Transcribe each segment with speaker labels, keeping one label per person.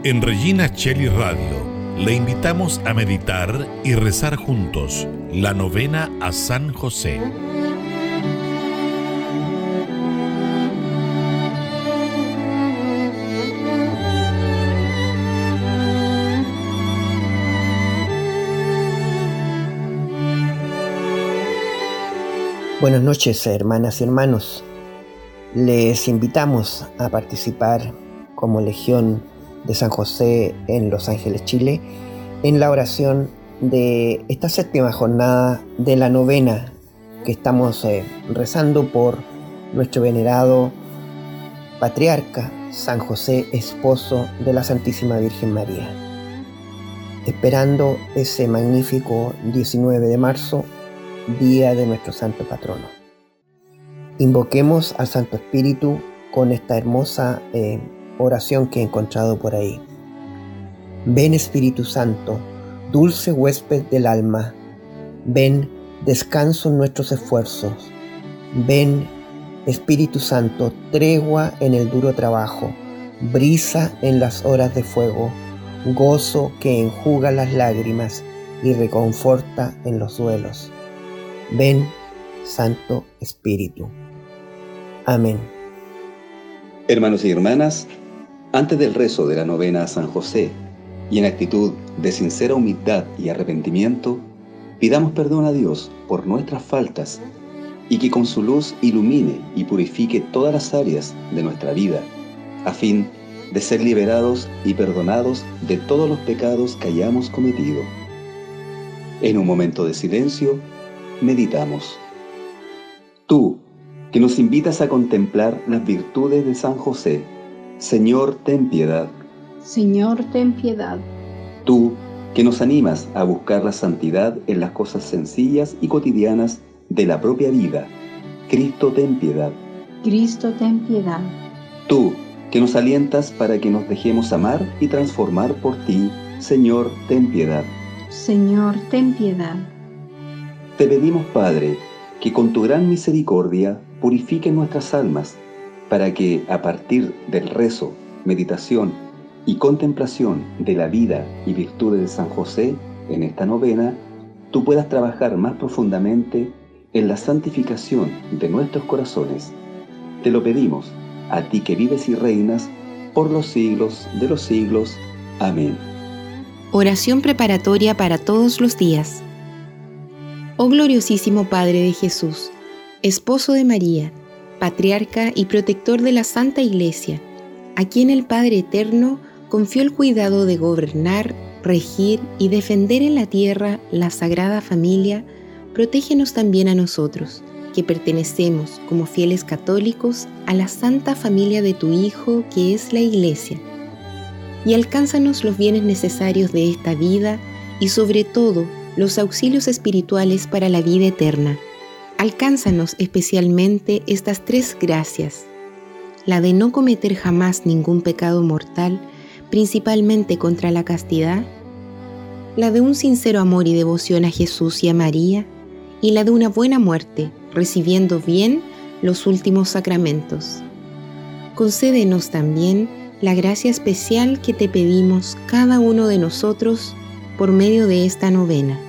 Speaker 1: En Regina Coeli Radio le invitamos a meditar y rezar juntos la novena a San José.
Speaker 2: Buenas noches, hermanas y hermanos. Les invitamos a participar como Legión de San José en Los Ángeles, Chile, en la oración de esta 7ª jornada de la novena que estamos rezando por nuestro venerado patriarca San José, esposo de la Santísima Virgen María, esperando ese magnífico 19 de marzo, día de nuestro santo patrono. Invoquemos al Santo Espíritu con esta hermosa oración que he encontrado por ahí. Ven, Espíritu Santo, dulce huésped del alma. Ven, descanso en nuestros esfuerzos. Ven, Espíritu Santo, tregua en el duro trabajo, brisa en las horas de fuego, gozo que enjuga las lágrimas y reconforta en los duelos. Ven, Santo Espíritu. Amén.
Speaker 3: Hermanos y hermanas, antes del rezo de la novena a San José y en actitud de sincera humildad y arrepentimiento, pidamos perdón a Dios por nuestras faltas y que con su luz ilumine y purifique todas las áreas de nuestra vida, a fin de ser liberados y perdonados de todos los pecados que hayamos cometido. En un momento de silencio, meditamos. Tú, que nos invitas a contemplar las virtudes de San José, Señor, ten piedad.
Speaker 4: Señor, ten piedad.
Speaker 3: Tú, que nos animas a buscar la santidad en las cosas sencillas y cotidianas de la propia vida, Cristo, ten piedad.
Speaker 4: Cristo, ten piedad.
Speaker 3: Tú, que nos alientas para que nos dejemos amar y transformar por ti, Señor, ten piedad.
Speaker 4: Señor, ten piedad.
Speaker 3: Te pedimos, Padre, que con tu gran misericordia purifique nuestras almas, para que a partir del rezo, meditación y contemplación de la vida y virtudes de San José en esta novena, tú puedas trabajar más profundamente en la santificación de nuestros corazones. Te lo pedimos, a ti que vives y reinas por los siglos de los siglos. Amén.
Speaker 5: Oración preparatoria para todos los días. Oh gloriosísimo Padre de Jesús, esposo de María, patriarca y protector de la Santa Iglesia, a quien el Padre Eterno confió el cuidado de gobernar, regir y defender en la tierra la Sagrada Familia, protégenos también a nosotros, que pertenecemos como fieles católicos a la Santa Familia de tu Hijo, que es la Iglesia, y alcánzanos los bienes necesarios de esta vida y sobre todo los auxilios espirituales para la vida eterna. Alcánzanos especialmente estas 3 gracias: la de no cometer jamás ningún pecado mortal, principalmente contra la castidad, la de un sincero amor y devoción a Jesús y a María, y la de una buena muerte, recibiendo bien los últimos sacramentos. Concédenos también la gracia especial que te pedimos cada uno de nosotros por medio de esta novena.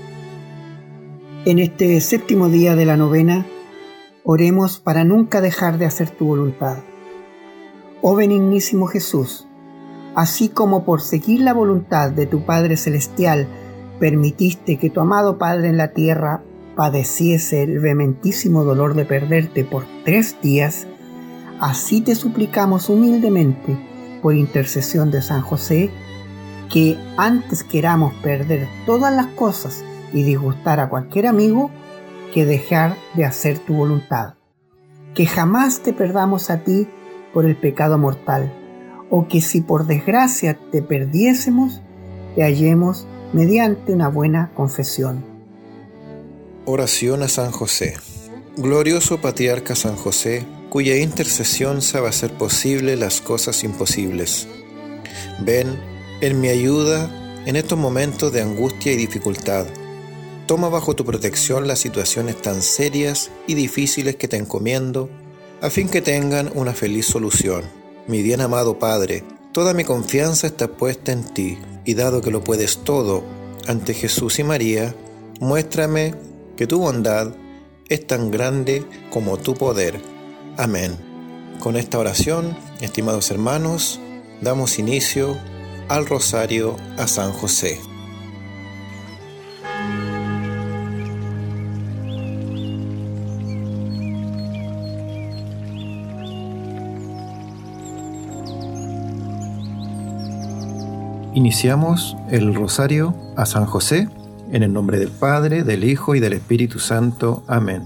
Speaker 2: En este 7º día de la novena, oremos para nunca dejar de hacer tu voluntad. Oh benignísimo Jesús, así como por seguir la voluntad de tu Padre Celestial permitiste que tu amado Padre en la tierra padeciese el vehementísimo dolor de perderte por 3 días, así te suplicamos humildemente, por intercesión de San José, que antes queramos perder todas las cosas y disgustar a cualquier amigo, que dejar de hacer tu voluntad. Que jamás te perdamos a ti por el pecado mortal, o que si por desgracia te perdiésemos, te hallemos mediante una buena confesión.
Speaker 6: Oración a San José. Glorioso patriarca San José, cuya intercesión sabe hacer posible las cosas imposibles. Ven en mi ayuda en estos momentos de angustia y dificultad. Toma bajo tu protección las situaciones tan serias y difíciles que te encomiendo, a fin que tengan una feliz solución. Mi bien amado Padre, Toda mi confianza está puesta en ti, y dado que lo puedes todo ante Jesús y María, muéstrame que tu bondad es tan grande como tu poder. Amén. Con esta oración, estimados hermanos, damos inicio al Rosario a San José. Iniciamos el Rosario a San José, en el nombre del Padre, del Hijo y del Espíritu Santo. Amén.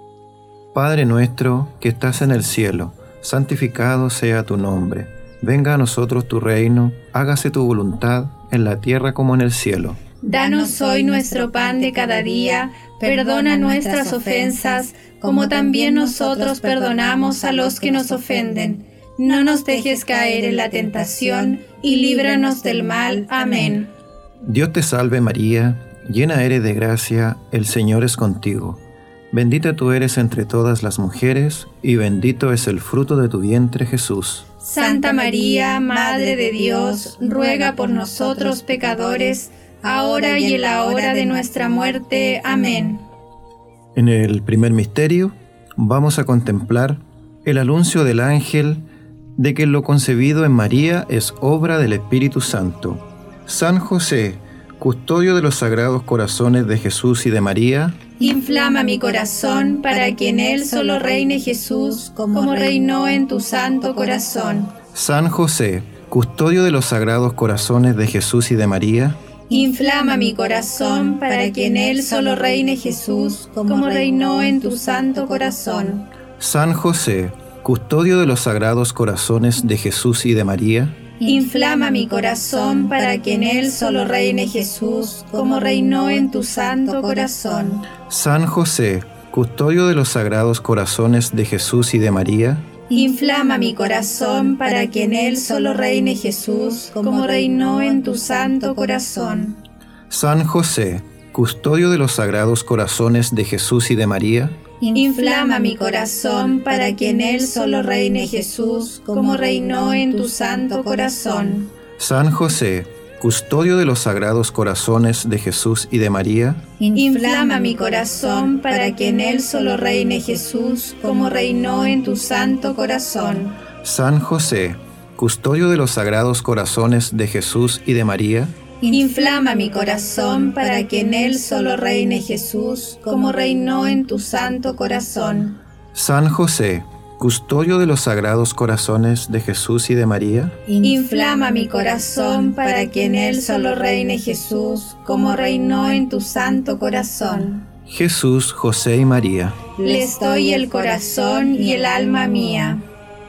Speaker 6: Padre nuestro que estás en el cielo, santificado sea tu nombre. Venga a nosotros tu reino, hágase tu voluntad, en la tierra como en el cielo.
Speaker 7: Danos hoy nuestro pan de cada día, perdona nuestras ofensas, como también nosotros perdonamos a los que nos ofenden. No nos dejes caer en la tentación, y líbranos del mal. Amén.
Speaker 6: Dios te salve María, llena eres de gracia, el Señor es contigo. Bendita tú eres entre todas las mujeres, y bendito es el fruto de tu vientre, Jesús.
Speaker 7: Santa María, Madre de Dios, ruega por nosotros pecadores, ahora y en la hora de nuestra muerte. Amén.
Speaker 6: En el primer misterio vamos a contemplar el anuncio del ángel de que lo concebido en María es obra del Espíritu Santo. San José, custodio de los sagrados corazones de Jesús y de María,
Speaker 7: inflama mi corazón para que en él solo reine Jesús, como reinó en tu santo corazón.
Speaker 6: San José, custodio de los sagrados corazones de Jesús y de María,
Speaker 7: inflama mi corazón para que en él solo reine Jesús, como reinó en tu santo corazón.
Speaker 6: San José, custodio de los sagrados corazones de Jesús y de María,
Speaker 7: inflama mi corazón para que en él solo reine Jesús, como reinó en tu santo corazón.
Speaker 6: San José, custodio de los sagrados corazones de Jesús y de María,
Speaker 7: inflama mi corazón para que en él solo reine Jesús, como reinó en tu santo corazón.
Speaker 6: San José, custodio de los sagrados corazones de Jesús y de María,
Speaker 7: inflama mi corazón para que en él solo reine Jesús, como reinó en tu santo corazón.
Speaker 6: San José, custodio de los sagrados corazones de Jesús y de María,
Speaker 7: inflama mi corazón para que en él solo reine Jesús, como reinó en tu santo corazón.
Speaker 6: San José, custodio de los sagrados corazones de Jesús y de María,
Speaker 7: inflama mi corazón para que en él solo reine Jesús, como reinó en tu santo corazón.
Speaker 6: San José, custodio de los sagrados corazones de Jesús y de María,
Speaker 7: inflama mi corazón para que en él solo reine Jesús, como reinó en tu santo corazón.
Speaker 6: Jesús, José y María,
Speaker 7: les doy el corazón y el alma mía.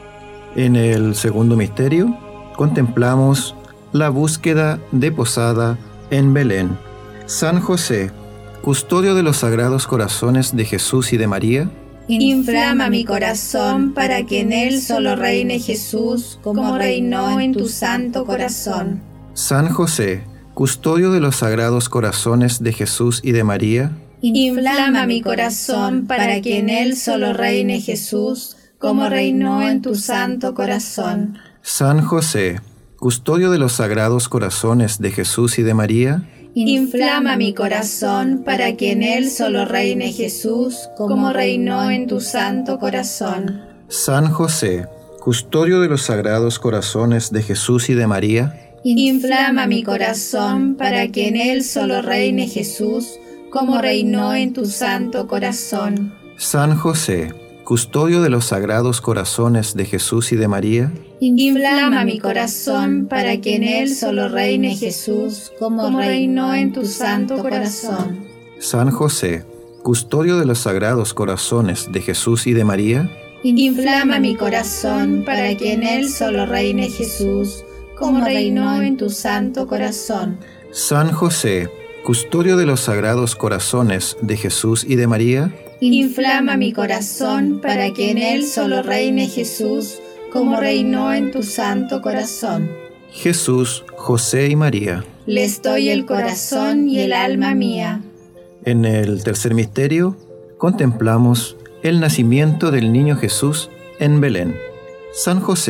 Speaker 6: En el segundo misterio contemplamos la búsqueda de posada en Belén. San José, custodio de los sagrados corazones de Jesús y de María,
Speaker 7: inflama mi corazón para que en él solo reine Jesús, como reinó en tu santo corazón.
Speaker 6: San José, custodio de los sagrados corazones de Jesús y de María,
Speaker 7: inflama mi corazón para que en él solo reine Jesús, como reinó en tu santo corazón.
Speaker 6: San José, custodio de los sagrados corazones de Jesús y de María,
Speaker 7: inflama mi corazón para que en él solo reine Jesús, como reinó en tu santo corazón.
Speaker 6: San José, custodio de los sagrados corazones de Jesús y de María,
Speaker 7: inflama mi corazón para que en él solo reine Jesús, como reinó en tu santo corazón.
Speaker 6: San José, custodio de los sagrados corazones de Jesús y de María,
Speaker 7: inflama mi corazón para que en él solo reine Jesús, como reinó en tu santo corazón.
Speaker 6: San José, custodio de los sagrados corazones de Jesús y de María,
Speaker 7: inflama mi corazón para que en él solo reine Jesús, como reinó en tu santo corazón.
Speaker 6: San José, custodio de los sagrados corazones de Jesús y de María,
Speaker 7: inflama mi corazón para que en él solo reine Jesús, como reinó en tu santo corazón.
Speaker 6: Jesús, José y María,
Speaker 7: les doy el corazón y el alma mía.
Speaker 6: En el tercer misterio contemplamos el nacimiento del niño Jesús en Belén. San José,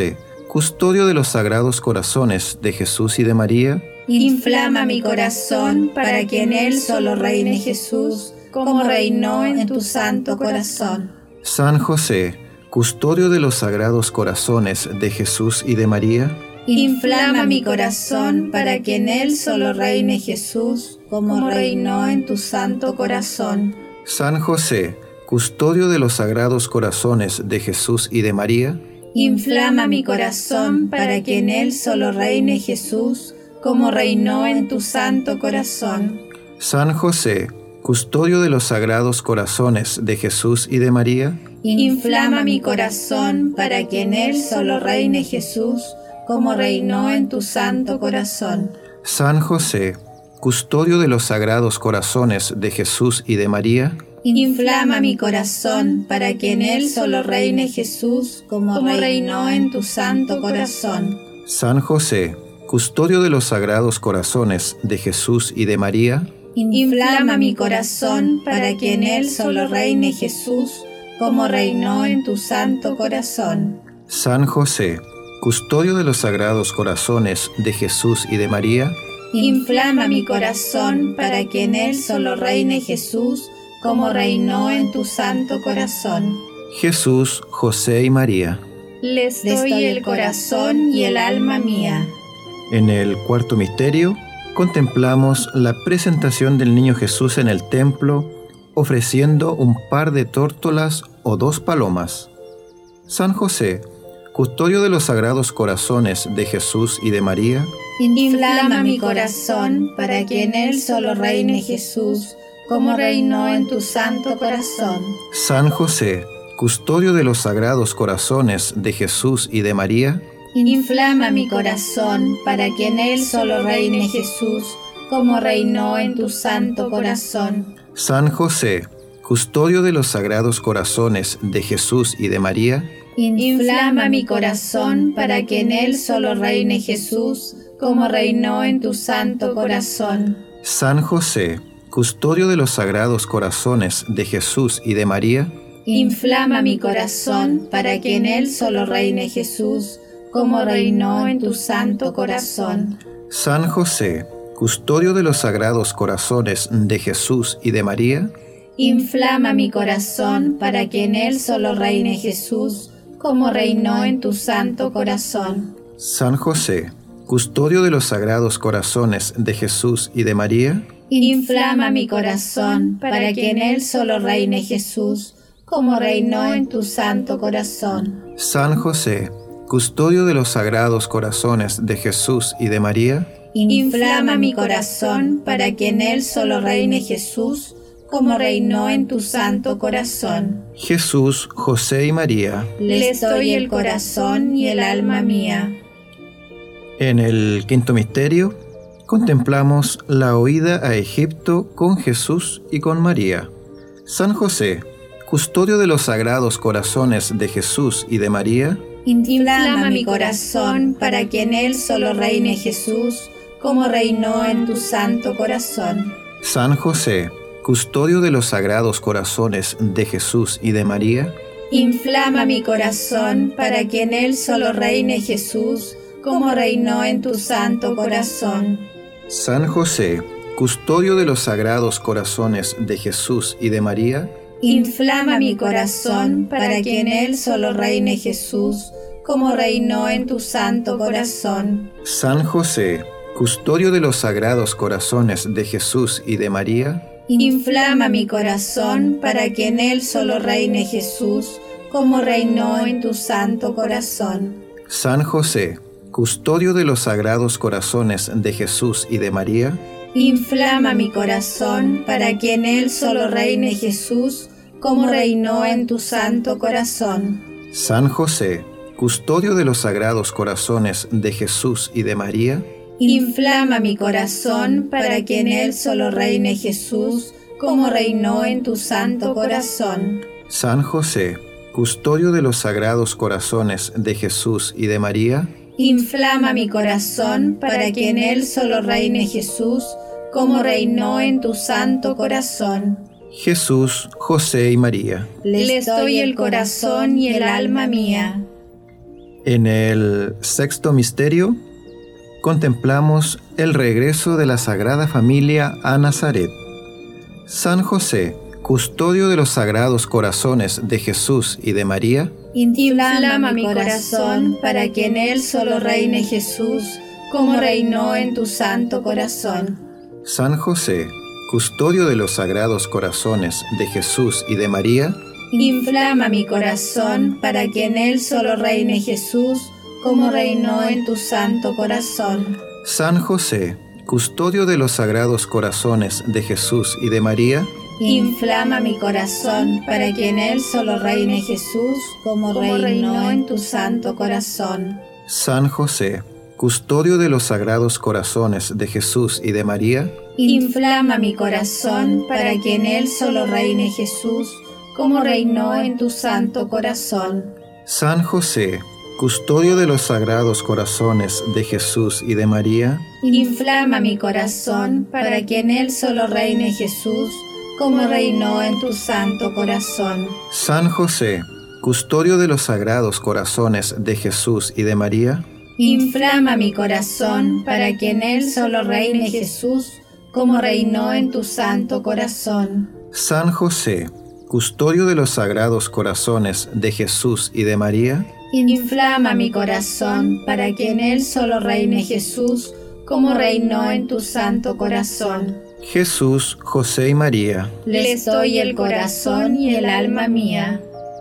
Speaker 6: custodio de los sagrados corazones de Jesús y de María,
Speaker 7: inflama mi corazón para que en él solo reine Jesús, como reinó en tu santo corazón.
Speaker 6: San José, custodio de los sagrados corazones de Jesús y de María,
Speaker 7: inflama mi corazón para que en él solo reine Jesús, como reinó en tu santo corazón.
Speaker 6: San José, custodio de los sagrados corazones de Jesús y de María,
Speaker 7: inflama mi corazón para que en él solo reine Jesús, como reinó en tu santo corazón.
Speaker 6: San José, custodio de los sagrados corazones de Jesús y de María,
Speaker 7: inflama mi corazón para que en él solo reine Jesús, como reinó en tu santo corazón.
Speaker 6: San José, custodio de los sagrados corazones de Jesús y de María,
Speaker 7: inflama mi corazón para que en él solo reine Jesús, como reinó en tu santo corazón.
Speaker 6: San José, custodio de los sagrados corazones de Jesús y de María,
Speaker 7: inflama mi corazón para que en él solo reine Jesús, como reinó en tu santo corazón.
Speaker 6: San José, custodio de los sagrados corazones de Jesús y de María,
Speaker 7: inflama mi corazón para que en él solo reine Jesús, como reinó en tu santo corazón.
Speaker 6: Jesús, José y María.
Speaker 7: Les doy el corazón y el alma mía.
Speaker 6: En el cuarto misterio, contemplamos la presentación del niño Jesús en el templo, ofreciendo un par de tórtolas o 2 palomas. San José, custodio de los sagrados corazones de Jesús y de María,
Speaker 7: inflama mi corazón para que en él solo reine Jesús, como reinó en tu santo corazón.
Speaker 6: San José, custodio de los sagrados corazones de Jesús y de María,
Speaker 7: inflama mi corazón para que en él solo reine Jesús, como reinó en tu santo corazón.
Speaker 6: San José, custodio de los sagrados corazones de Jesús y de María,
Speaker 7: inflama mi corazón para que en él solo reine Jesús, como reinó en tu santo corazón.
Speaker 6: San José, custodio de los sagrados corazones de Jesús y de María,
Speaker 7: inflama mi corazón para que en él solo reine Jesús, como reinó en tu santo corazón.
Speaker 6: San José, custodio de los sagrados corazones de Jesús y de María,
Speaker 7: inflama mi corazón para que en él solo reine Jesús, como reinó en tu santo corazón.
Speaker 6: San José, custodio de los sagrados corazones de Jesús y de María,
Speaker 7: inflama mi corazón para que en él solo reine Jesús, como reinó en tu santo corazón.
Speaker 6: San José, custodio de los sagrados corazones de Jesús y de María,
Speaker 7: inflama mi corazón para que en él solo reine Jesús, como reinó en tu santo corazón.
Speaker 6: Jesús, José y María.
Speaker 7: Les doy el corazón y el alma mía.
Speaker 6: En el quinto misterio, contemplamos la huida a Egipto con Jesús y con María. San José, custodio de los sagrados corazones de Jesús y de María,
Speaker 7: inflama mi corazón para que en él solo reine Jesús, como reinó en tu santo corazón.
Speaker 6: San José, custodio de los sagrados corazones de Jesús y de María,
Speaker 7: inflama mi corazón para que en él solo reine Jesús, como reinó en tu santo corazón.
Speaker 6: San José, custodio de los sagrados corazones de Jesús y de María,
Speaker 7: inflama mi corazón para que en él solo reine Jesús, como reinó en tu santo corazón.
Speaker 6: San José, custodio de los sagrados corazones de Jesús y de María,
Speaker 7: inflama mi corazón para que en él solo reine Jesús, como reinó en tu santo corazón.
Speaker 6: San José, custodio de los sagrados corazones de Jesús y de María,
Speaker 7: inflama mi corazón para que en él solo reine Jesús, como reinó en tu santo corazón.
Speaker 6: San José, custodio de los sagrados corazones de Jesús y de María,
Speaker 7: inflama mi corazón para que en él solo reine Jesús, como reinó en tu santo corazón.
Speaker 6: San José, custodio de los sagrados corazones de Jesús y de María,
Speaker 7: inflama mi corazón para que en él solo reine Jesús, como reinó en tu santo corazón.
Speaker 6: Jesús, José y María.
Speaker 7: Les doy el corazón y el alma mía.
Speaker 6: En el sexto misterio, contemplamos el regreso de la Sagrada Familia a Nazaret. San José, custodio de los Sagrados Corazones de Jesús y de María,
Speaker 7: inflama mi corazón para que en él solo reine Jesús, como reinó en tu santo corazón.
Speaker 6: San José, custodio de los Sagrados Corazones de Jesús y de María,
Speaker 7: inflama mi corazón para que en él solo reine Jesús, como reinó en tu santo corazón.
Speaker 6: San José, custodio de los Sagrados Corazones de Jesús y de María,
Speaker 7: inflama mi corazón para que en él solo reine Jesús, como reinó en tu santo corazón.
Speaker 6: San José, custodio de los Sagrados Corazones de Jesús y de María,
Speaker 7: inflama mi corazón para que en él solo reine Jesús, como reinó en tu santo corazón.
Speaker 6: San José, custodio de los Sagrados Corazones de Jesús y de María,
Speaker 7: inflama mi corazón para que en él solo reine Jesús, como reinó en tu santo corazón.
Speaker 6: San José, custodio de los Sagrados Corazones de Jesús y de María,
Speaker 7: inflama mi corazón para que en él solo reine Jesús, como reinó en tu santo corazón.
Speaker 6: San José, custodio de los Sagrados Corazones de Jesús y de María,
Speaker 7: inflama mi corazón para que en él solo reine Jesús, como reinó en tu santo corazón.
Speaker 6: Jesús, José y María,
Speaker 7: les doy el corazón y el alma mía.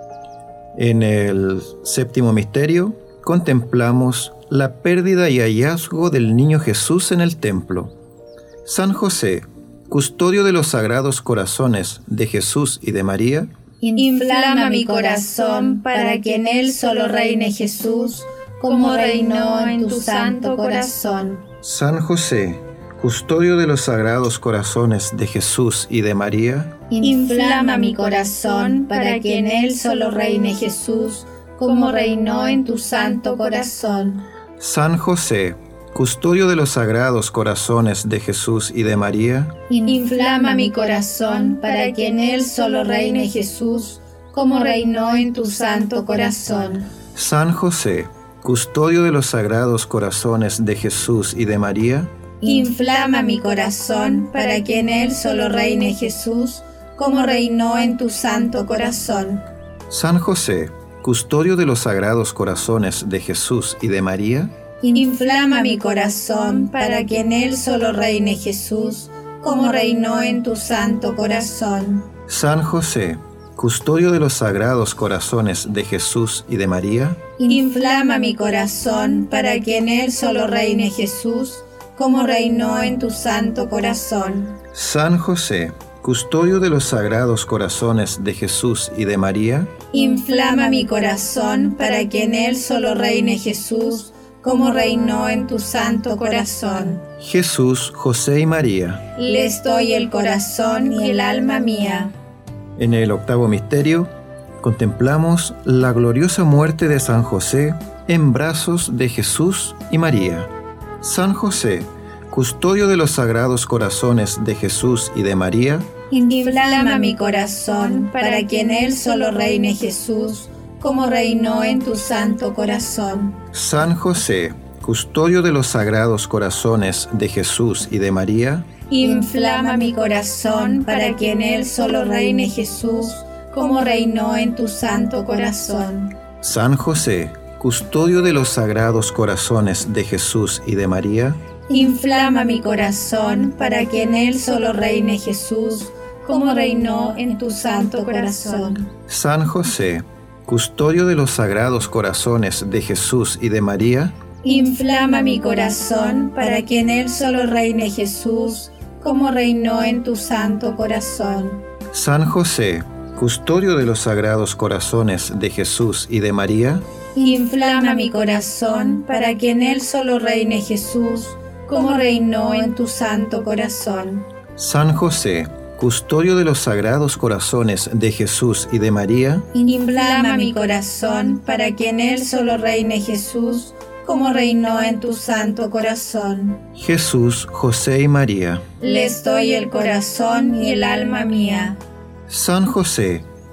Speaker 6: En el séptimo misterio, contemplamos la pérdida y hallazgo del niño Jesús en el templo. San José, custodio de los Sagrados Corazones de Jesús y de María,
Speaker 7: inflama mi corazón para que en él solo reine Jesús, como reinó en tu santo corazón.
Speaker 6: San José, custodio de los Sagrados Corazones de Jesús y de María,
Speaker 7: inflama mi corazón para que en él solo reine Jesús, como reinó en tu santo corazón.
Speaker 6: San José, custodio de los Sagrados Corazones de Jesús y de María,
Speaker 7: inflama mi corazón para que en él solo reine Jesús, como reinó en tu santo corazón.
Speaker 6: San José, custodio de los Sagrados Corazones de Jesús y de María,
Speaker 7: inflama mi corazón para que en él solo reine Jesús, como reinó en tu santo corazón.
Speaker 6: San José, custodio de los Sagrados Corazones de Jesús y de María,
Speaker 7: inflama mi corazón para que en él solo reine Jesús, como reinó en tu santo corazón.
Speaker 6: San José, custodio de los Sagrados Corazones de Jesús y de María,
Speaker 7: inflama mi corazón para que en él solo reine Jesús, como reinó en tu santo corazón.
Speaker 6: San José, custodio de los Sagrados Corazones de Jesús y de María,
Speaker 7: inflama mi corazón para que en él solo reine Jesús, como reinó en tu santo corazón.
Speaker 6: Jesús, José y María,
Speaker 7: les doy el corazón y el alma mía.
Speaker 6: En el octavo misterio, contemplamos la gloriosa muerte de San José en brazos de Jesús y María. San José, custodio de los Sagrados Corazones de Jesús y de María,
Speaker 7: inflama mi corazón para que en él solo reine Jesús, como reinó en tu santo corazón.
Speaker 6: San José, custodio de los Sagrados Corazones de Jesús y de María,
Speaker 7: inflama mi corazón para que en él solo reine Jesús, como reinó en tu santo corazón.
Speaker 6: San José, custodio de los Sagrados Corazones de Jesús y de María,
Speaker 7: inflama mi corazón para que en él solo reine Jesús, como reinó en tu santo corazón.
Speaker 6: San José, custodio de los Sagrados Corazones de Jesús y de María,
Speaker 7: inflama mi corazón para que en él solo reine Jesús, como reinó en tu santo corazón.
Speaker 6: San José, custodio de los Sagrados Corazones de Jesús y de María,
Speaker 7: inflama mi corazón para que en él solo reine Jesús, como reinó en tu santo corazón.
Speaker 6: San José, custodio de los Sagrados Corazones de Jesús y de María,
Speaker 7: inflama mi corazón para que en él solo reine Jesús, como reinó en tu santo corazón.
Speaker 6: Jesús, José y María,
Speaker 7: les doy el corazón y el alma mía.
Speaker 6: San José,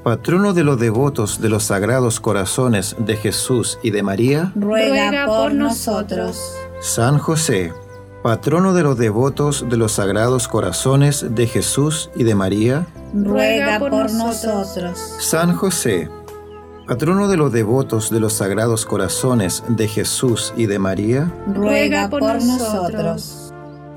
Speaker 6: patrono de los devotos de los Sagrados Corazones de Jesús y de María,
Speaker 7: ruega por nosotros.
Speaker 6: San José, patrono de los devotos de los Sagrados Corazones de Jesús y de María,
Speaker 7: ruega por nosotros.
Speaker 6: San José, patrono de los devotos de los Sagrados Corazones de Jesús y de María,
Speaker 7: ruega por nosotros.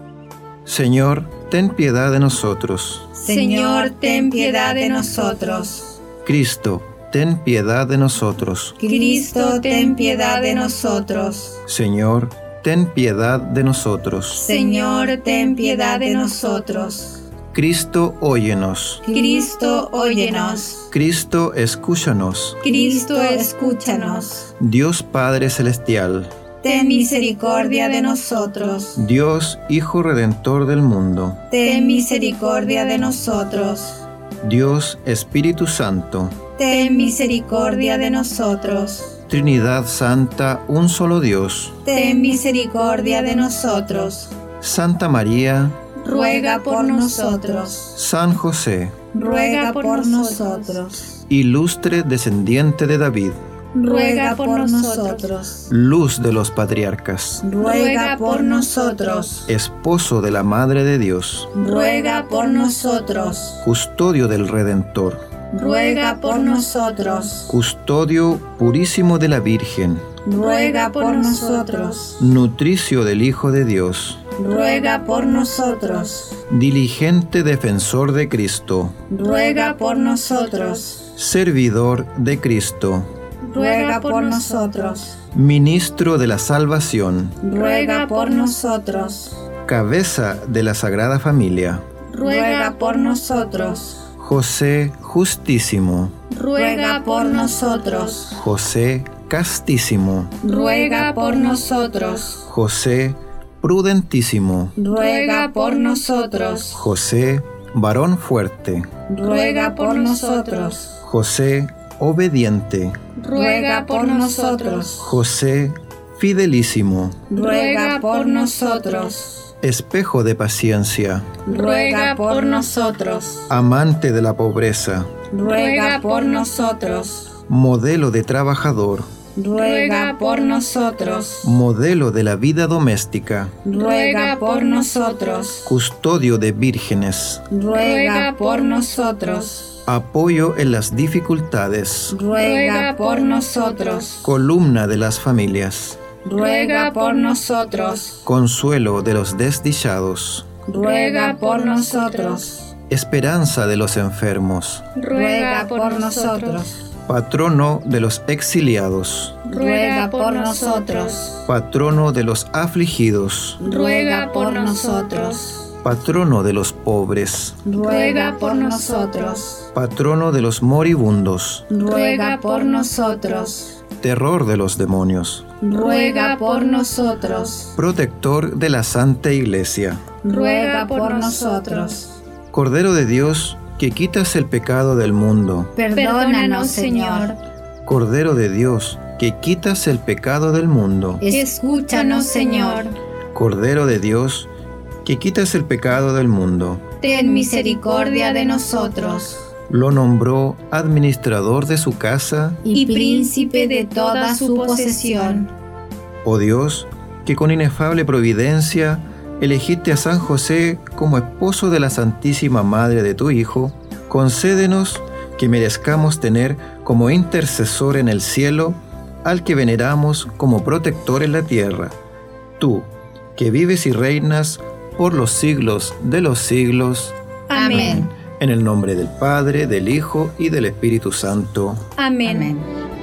Speaker 6: Señor, ten piedad de nosotros.
Speaker 7: Señor, ten piedad de nosotros.
Speaker 6: Cristo, ten piedad de nosotros.
Speaker 7: Cristo, ten piedad de nosotros.
Speaker 6: Señor, ten piedad de nosotros.
Speaker 7: Señor, ten piedad de nosotros.
Speaker 6: Cristo, óyenos.
Speaker 7: Cristo, óyenos.
Speaker 6: Cristo, escúchanos.
Speaker 7: Cristo, escúchanos.
Speaker 6: Dios Padre Celestial,
Speaker 7: ten misericordia de nosotros.
Speaker 6: Dios Hijo Redentor del mundo,
Speaker 7: Ten misericordia de nosotros.
Speaker 6: Dios Espíritu Santo,
Speaker 7: Ten misericordia de nosotros.
Speaker 6: Trinidad Santa, un solo Dios,
Speaker 7: Ten misericordia de nosotros.
Speaker 6: Santa María,
Speaker 7: Ruega por nosotros.
Speaker 6: San José,
Speaker 7: Ruega por nosotros.
Speaker 6: ilustre descendiente de David,
Speaker 7: Ruega por nosotros.
Speaker 6: luz de los patriarcas,
Speaker 7: Ruega por nosotros.
Speaker 6: esposo de la Madre de Dios,
Speaker 7: Ruega por nosotros.
Speaker 6: custodio del Redentor,
Speaker 7: Ruega por nosotros.
Speaker 6: custodio purísimo de la Virgen,
Speaker 7: Ruega por nosotros.
Speaker 6: nutricio del Hijo de Dios,
Speaker 7: Ruega por nosotros.
Speaker 6: diligente defensor de Cristo,
Speaker 7: Ruega por nosotros.
Speaker 6: servidor de Cristo,
Speaker 7: Ruega por nosotros.
Speaker 6: ministro de la salvación,
Speaker 7: Ruega por nosotros.
Speaker 6: cabeza de la Sagrada Familia,
Speaker 7: Ruega por nosotros.
Speaker 6: José justísimo,
Speaker 7: Ruega por nosotros.
Speaker 6: José castísimo,
Speaker 7: Ruega por nosotros.
Speaker 6: José prudentísimo,
Speaker 7: Ruega por nosotros.
Speaker 6: José varón fuerte,
Speaker 7: Ruega por nosotros.
Speaker 6: José obediente,
Speaker 7: Ruega por nosotros.
Speaker 6: José fidelísimo,
Speaker 7: Ruega por nosotros.
Speaker 6: espejo de paciencia,
Speaker 7: Ruega por nosotros.
Speaker 6: amante de la pobreza,
Speaker 7: Ruega por nosotros.
Speaker 6: modelo de trabajador,
Speaker 7: Ruega por nosotros.
Speaker 6: modelo de la vida doméstica,
Speaker 7: Ruega por nosotros.
Speaker 6: custodio de vírgenes,
Speaker 7: Ruega por nosotros.
Speaker 6: apoyo en las dificultades,
Speaker 7: Ruega por nosotros.
Speaker 6: columna de las familias,
Speaker 7: Ruega por nosotros.
Speaker 6: consuelo de los desdichados,
Speaker 7: Ruega por nosotros.
Speaker 6: esperanza de los enfermos,
Speaker 7: Ruega por nosotros.
Speaker 6: patrono de los exiliados,
Speaker 7: Ruega por nosotros.
Speaker 6: patrono de los afligidos,
Speaker 7: Ruega por nosotros.
Speaker 6: patrono de los pobres,
Speaker 7: Ruega por nosotros.
Speaker 6: patrono de los moribundos,
Speaker 7: Ruega por nosotros.
Speaker 6: terror de los demonios,
Speaker 7: Ruega por nosotros.
Speaker 6: protector de la Santa Iglesia,
Speaker 7: Ruega por nosotros.
Speaker 6: Cordero de Dios, que quitas el pecado del mundo,
Speaker 7: Perdónanos, Señor.
Speaker 6: Cordero de Dios, que quitas el pecado del mundo,
Speaker 7: Escúchanos, Señor.
Speaker 6: Cordero de Dios, que quitas el pecado del mundo.
Speaker 7: Ten misericordia de nosotros.
Speaker 6: Lo nombró administrador de su casa,
Speaker 7: Y príncipe de toda su posesión.
Speaker 6: oh Dios, que con inefable providencia elegiste a San José como esposo de la Santísima Madre de tu Hijo, concédenos que merezcamos tener como intercesor en el cielo al que veneramos como protector en la tierra. Tú, que vives y reinas por los siglos de los siglos.
Speaker 7: Amén.
Speaker 6: En el nombre del Padre, del Hijo y del Espíritu Santo.
Speaker 7: Amén.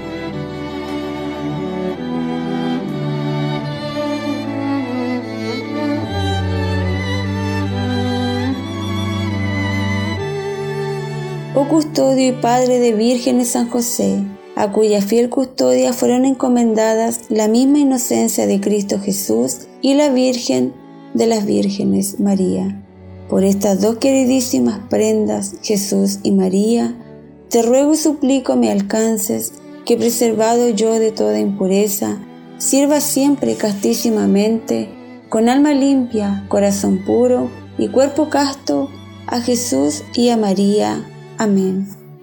Speaker 8: Oh custodio y padre de vírgenes San José, a cuya fiel custodia fueron encomendadas la misma inocencia de Cristo Jesús y la Virgen de las Vírgenes, María. Por estas dos queridísimas prendas, Jesús y María, te ruego y suplico me alcances, que preservado yo de toda impureza, sirva siempre castísimamente, con alma limpia, corazón puro y cuerpo casto, a Jesús y a María. Amén.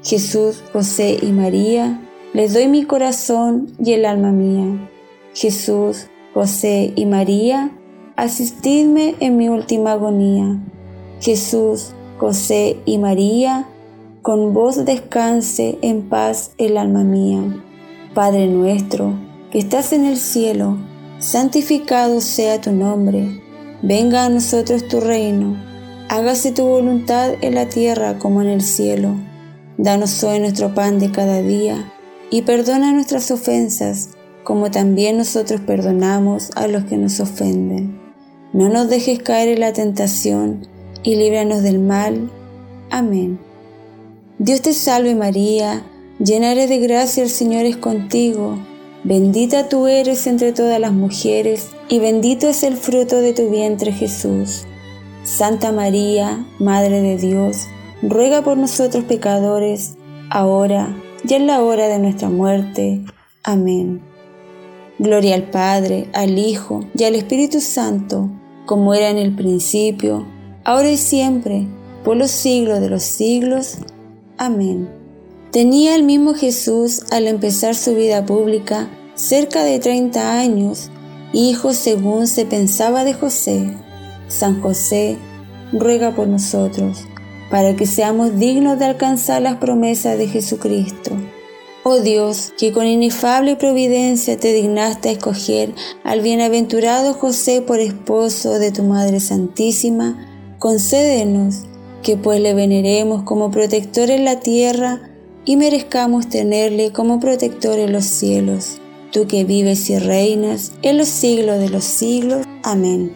Speaker 8: Jesús, José y María, les doy mi corazón y el alma mía. Jesús, José y María, asistidme en mi última agonía. Jesús, José y María, con vos descanse en paz el alma mía. Padre nuestro, que estás en el cielo, santificado sea tu nombre. Venga a nosotros tu reino. Hágase tu voluntad en la tierra como en el cielo. Danos hoy nuestro pan de cada día, y perdona nuestras ofensas, como también nosotros perdonamos a los que nos ofenden. No nos dejes caer en la tentación, y líbranos del mal. Amén. Dios te salve María, llena eres de gracia, el Señor es contigo. Bendita tú eres entre todas las mujeres, y bendito es el fruto de tu vientre Jesús. Santa María, Madre de Dios, ruega por nosotros pecadores, ahora y en la hora de nuestra muerte. Amén. Gloria al Padre, al Hijo y al Espíritu Santo, como era en el principio, ahora y siempre, por los siglos de los siglos. Amén. Tenía el mismo Jesús, al empezar su vida pública, cerca de 30 años, hijo según se pensaba de José. San José, ruega por nosotros, para que seamos dignos de alcanzar las promesas de Jesucristo. Oh Dios, que con inefable providencia te dignaste a escoger al bienaventurado José por esposo de tu Madre Santísima, concédenos que pues le veneremos como protector en la tierra y merezcamos tenerle como protector en los cielos. Tú que vives y reinas en los siglos de los siglos. Amén.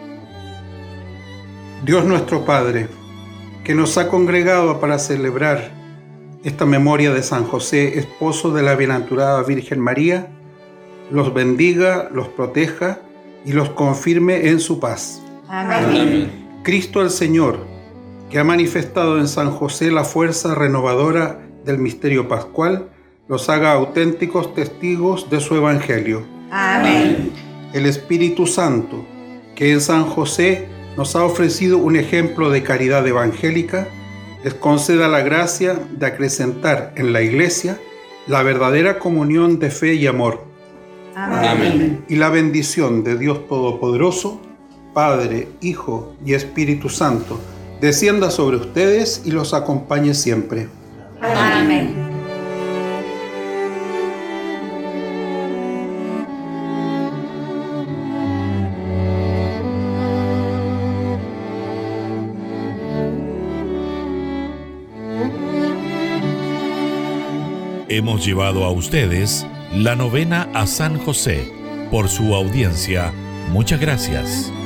Speaker 9: Dios nuestro Padre, que nos ha congregado para celebrar esta memoria de San José, esposo de la bienaventurada Virgen María, los bendiga, los proteja y los confirme en su paz.
Speaker 7: Amén.
Speaker 9: Cristo el Señor, que ha manifestado en San José la fuerza renovadora del misterio pascual, los haga auténticos testigos de su evangelio.
Speaker 7: Amén.
Speaker 9: El Espíritu Santo, que en San José nos ha ofrecido un ejemplo de caridad evangélica, les conceda la gracia de acrecentar en la Iglesia la verdadera comunión de fe y amor.
Speaker 7: Amén.
Speaker 9: Y la bendición de Dios Todopoderoso, Padre, Hijo y Espíritu Santo, descienda sobre ustedes y los acompañe siempre.
Speaker 7: Amén.
Speaker 1: Hemos llevado a ustedes la novena a San José. Por su audiencia, muchas gracias.